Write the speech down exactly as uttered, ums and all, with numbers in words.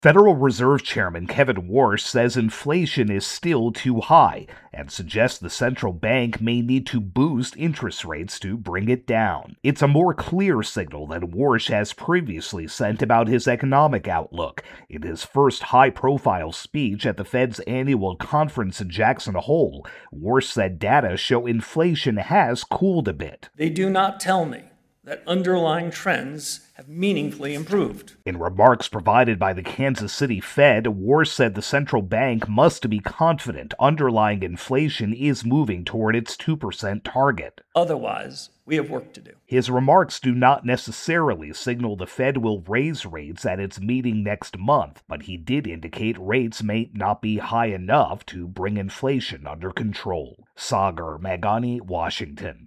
Federal Reserve Chairman Kevin Warsh says inflation is still too high and suggests the central bank may need to boost interest rates to bring it down. It's a more clear signal than Warsh has previously sent about his economic outlook. In his first high-profile speech at the Fed's annual conference in Jackson Hole, Warsh said data show inflation has cooled a bit. They do not tell me that underlying trends have meaningfully improved. In remarks provided by the Kansas City Fed, Warsh said the central bank must be confident underlying inflation is moving toward its two percent target. Otherwise, we have work to do. His remarks do not necessarily signal the Fed will raise rates at its meeting next month, but he did indicate rates may not be high enough to bring inflation under control. Sagar Meghani, Washington.